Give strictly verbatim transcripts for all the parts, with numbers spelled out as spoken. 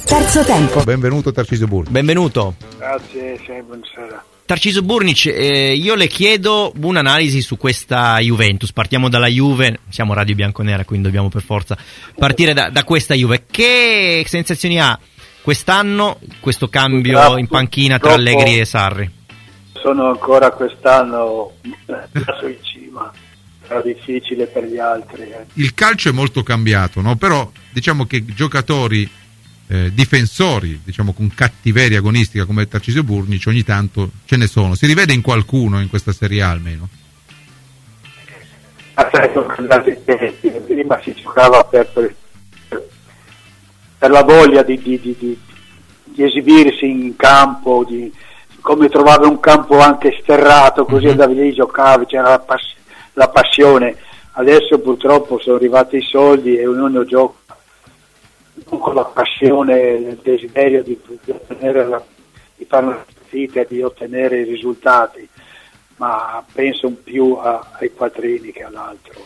Terzo tempo. Benvenuto Tarcisio Burnic. Benvenuto. Grazie, sì, buonasera. Tarcisio Burnic, eh, io le chiedo un'analisi su questa Juventus. Partiamo dalla Juve, siamo Radio Bianconera, quindi dobbiamo per forza partire da, da questa Juve. Che sensazioni ha quest'anno questo cambio Purtroppo, in panchina tra Allegri e Sarri? Sono ancora quest'anno in cima, sarà difficile per gli altri. Eh. Il calcio è molto cambiato, no? Però diciamo che giocatori eh, difensori, diciamo con cattiveria agonistica come Tarcisio Burnic ogni tanto ce ne sono. Si rivede in qualcuno in questa Serie A almeno? Prima si giocava per, per, per la voglia di, di, di, di, di esibirsi in campo, di, come trovavi un campo anche sterrato, così mm-hmm. andavi lì, giocavi, c'era la, pass- la passione. Adesso purtroppo sono arrivati i soldi e ognuno gioca non con la passione, il desiderio di, di ottenere la, di fare una partita e di ottenere i risultati, ma penso più a, ai quattrini che all'altro.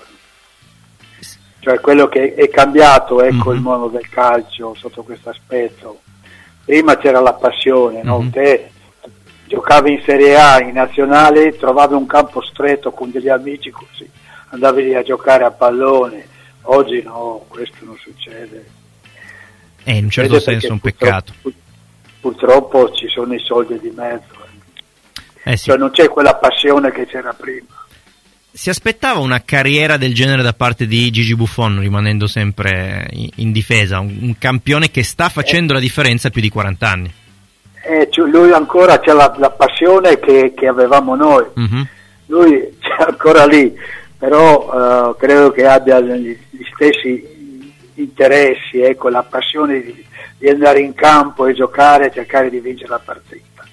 Cioè quello che è cambiato, ecco, mm-hmm. il mondo del calcio sotto questo aspetto. Prima c'era la passione, no? Mm-hmm. Te giocavi in Serie A, in nazionale, trovavi un campo stretto con degli amici, così andavi lì a giocare a pallone. Oggi no, questo non succede. È in un certo senso un peccato. Purtroppo, purtroppo ci sono i soldi di mezzo. Eh sì. Cioè non c'è quella passione che c'era prima. Si aspettava una carriera del genere da parte di Gigi Buffon, rimanendo sempre in, in difesa, un, un campione che sta facendo eh. la differenza a più di quaranta anni. Eh, cioè lui ancora c'ha la, la passione che, che avevamo noi, mm-hmm. lui c'è ancora lì, però uh, credo che abbia gli, gli stessi interessi, ecco, la passione di, di andare in campo e giocare e cercare di vincere la partita.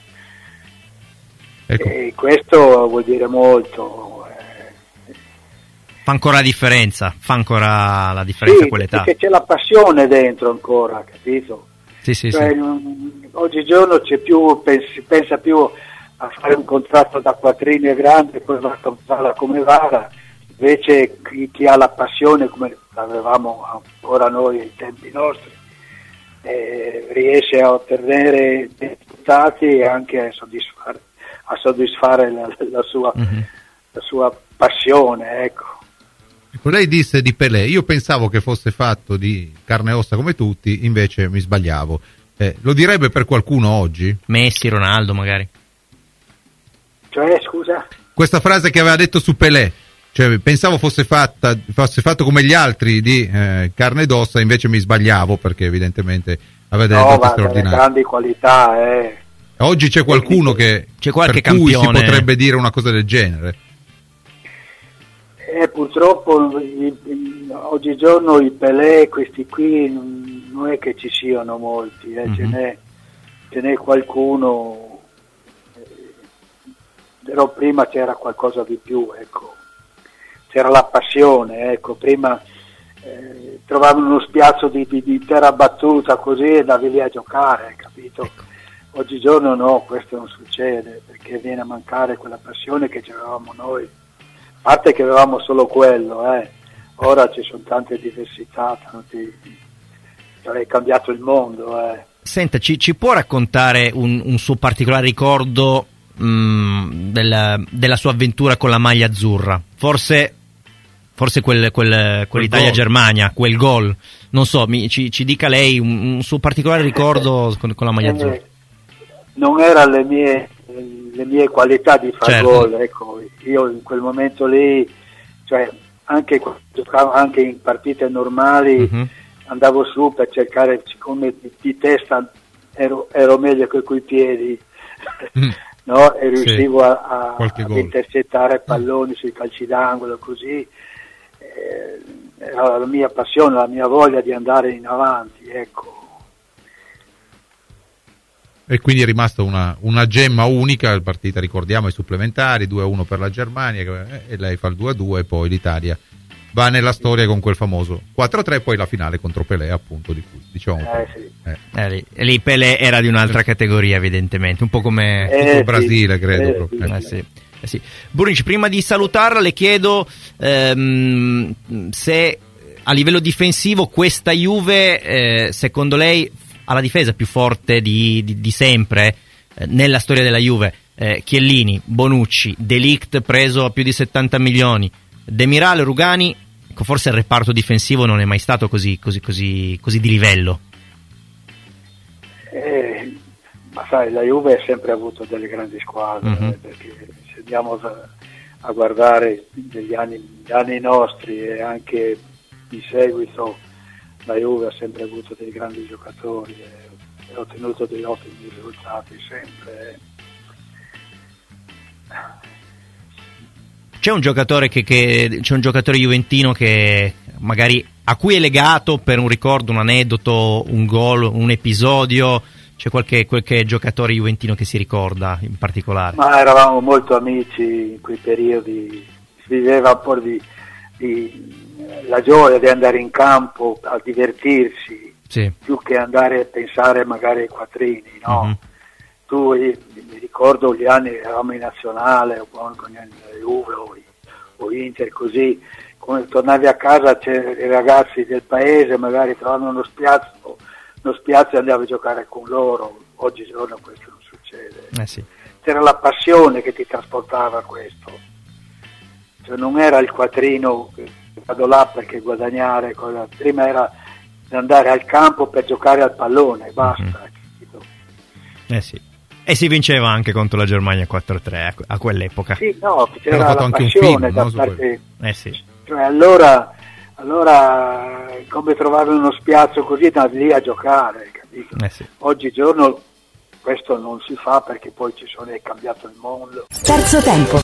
Ecco. E questo vuol dire molto. Eh. Fa ancora la differenza, fa ancora la differenza sì, a quell'età. Perché c'è la passione dentro ancora, capito? Sì, sì, cioè, sì. Non, oggigiorno c'è più, si pensa più a fare un contratto da quattrini grande, poi va come va, invece chi, chi ha la passione, come avevamo ancora noi ai tempi nostri, eh, riesce a ottenere dei risultati e anche a soddisfare, a soddisfare la, la, sua, mm-hmm. la sua passione, ecco. Ecco, lei disse di Pelé, io pensavo che fosse fatto di carne e ossa come tutti, invece mi sbagliavo. Eh, lo direbbe per qualcuno oggi? Messi, Ronaldo magari. Cioè, scusa? Questa frase che aveva detto su Pelé, cioè pensavo fosse fatta fosse fatto come gli altri di eh, carne ed ossa, invece mi sbagliavo perché evidentemente aveva delle no, doti straordinarie. grandi qualità, eh. Oggi c'è qualcuno che c'è qualche per cui campione. si potrebbe dire una cosa del genere. Eh, purtroppo i, i, oggigiorno i Pelé, questi qui, non, non è che ci siano molti, eh, mm-hmm. ce, n'è, ce n'è qualcuno, eh, però prima c'era qualcosa di più, ecco, c'era la passione, ecco, prima eh, trovavano uno spiazzo di, di, di terra battuta così e andavi lì a giocare, capito? Ecco. Oggigiorno no, questo non succede, perché viene a mancare quella passione che avevamo noi. A parte che avevamo solo quello, eh. Ora ci sono tante diversità, tanti, è cambiato il mondo. Eh. Senta, ci, ci può raccontare un, un suo particolare ricordo mh, della, della sua avventura con la maglia azzurra? Forse, forse quel, quel, quell'Italia-Germania, quel gol, non so, mi, ci, ci dica lei un, un suo particolare ricordo con, con la maglia azzurra. Eh, non era le mie... le mie qualità di far certo. gol, ecco, io in quel momento lì, cioè anche quando giocavo anche in partite normali, mm-hmm. andavo su per cercare, siccome di, di testa ero, ero meglio che coi piedi, mm. no? E riuscivo sì. a, a, a intercettare palloni sui calci d'angolo, così eh, era la mia passione, la mia voglia di andare in avanti, ecco. E quindi è rimasta una, una gemma unica, la partita ricordiamo ai supplementari, due a uno per la Germania, e lei fa il due a due e poi l'Italia va nella storia con quel famoso quattro a tre, poi la finale contro Pelé, appunto, di cui diciamo. Eh, sì. eh. Eh, lì, lì Pelé era di un'altra categoria, evidentemente, un po' come eh, il Brasile, sì, credo. Eh, eh, sì. Eh, sì. Burnic, prima di salutarla le chiedo ehm, se a livello difensivo questa Juve, eh, secondo lei, alla difesa più forte di, di, di sempre eh, nella storia della Juve. eh, Chiellini, Bonucci, De Ligt preso a più di settanta milioni, Demiral, Rugani, ecco, forse il reparto difensivo non è mai stato così, così, così, così di livello. Eh, ma sai, la Juve ha sempre avuto delle grandi squadre, Mm-hmm. eh, perché se andiamo a, a guardare degli anni, gli anni nostri e anche in seguito, la Juve ha sempre avuto dei grandi giocatori e, e ha ottenuto dei ottimi risultati sempre. eh. C'è un giocatore che, che c'è un giocatore juventino che magari a cui è legato per un ricordo, un aneddoto, un gol, un episodio? C'è qualche, qualche giocatore juventino che si ricorda in particolare? Ma eravamo molto amici in quei periodi, si viveva un po' di, di la gioia di andare in campo a divertirsi, Sì. più che andare a pensare magari ai quattrini, no? Mm-hmm. Tu, io, mi ricordo gli anni eravamo in nazionale o con, con gli Juve o, o Inter, così come tornavi a casa c'erano i ragazzi del paese, magari trovavano uno spiazzo, uno spiazzo e andavi a giocare con loro. Oggigiorno questo non succede. Eh sì. C'era la passione che ti trasportava a questo, cioè non era il quattrino che vado là perché guadagnare, cosa. Prima era andare al campo per giocare al pallone, basta. Mm-hmm. Eh sì. E si vinceva anche contro la Germania quattro a tre a quell'epoca. Sì, no, c'era Hanno fatto la anche un passione film, da no, su parte, Eh sì. cioè allora, allora come trovare uno spiazzo così, andavi lì a giocare, capito? Eh sì. Oggigiorno questo non si fa perché poi ci sono, è cambiato il mondo. Terzo tempo.